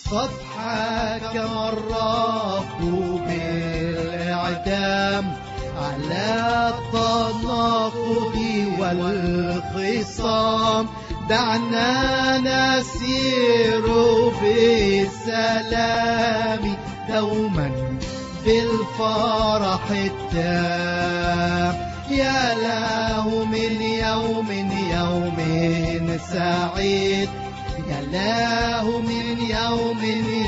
صفحك الرب بالإعدام على التناقض والخصام. دعنا نسير بالسلام دوما بالفرح التام. يا له من يوم سعيد، يا له من يوم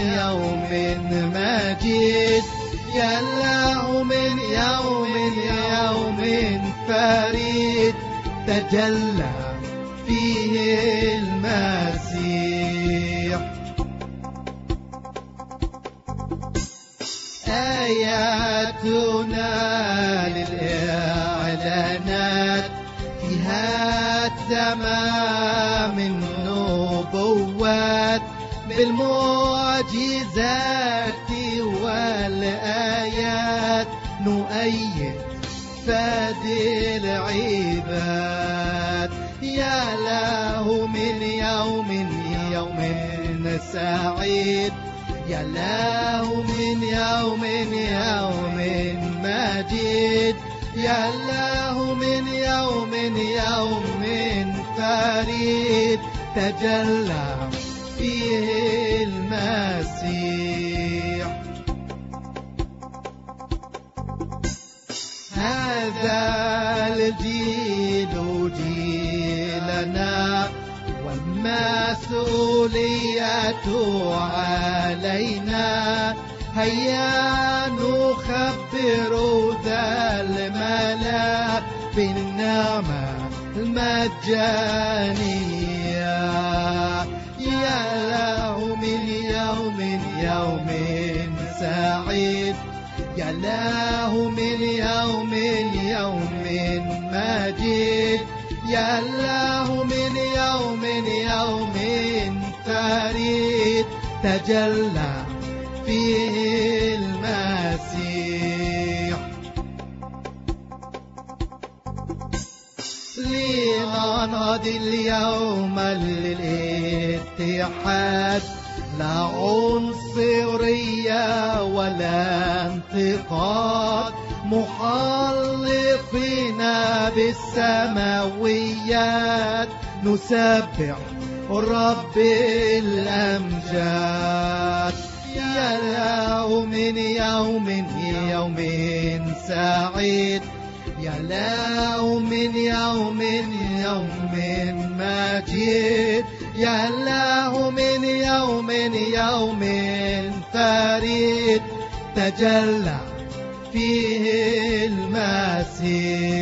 مجيد، يا له من يوم فريد تجلى فيه المسيح. آياتنا للإعلانات فيها تمام النبوات، بالمعجزات والآيات نؤيد فادي العباد. يا له من يوم سعيد، يا له من يوم مجيد، يا له من يوم فريد تجلى فيه المسيح. هذا الجيل جيلنا والمسؤولية علينا. هيا نخبر ذا الملا بالنعمة المجانية. يا له من يوم سعيد، يا له من يوم مجيد، يا له من يوم فريد تجلى فيه المسيح. لننهض اليوم للاتحاد، لا عنصرية ولا انتقاد، محلقين بالسماويات نسبح الرب الأمجاد. يا له من يوم سعيد، يا له من يوم مجيد، يا له من يوم فريد تجلى فيه المسيح.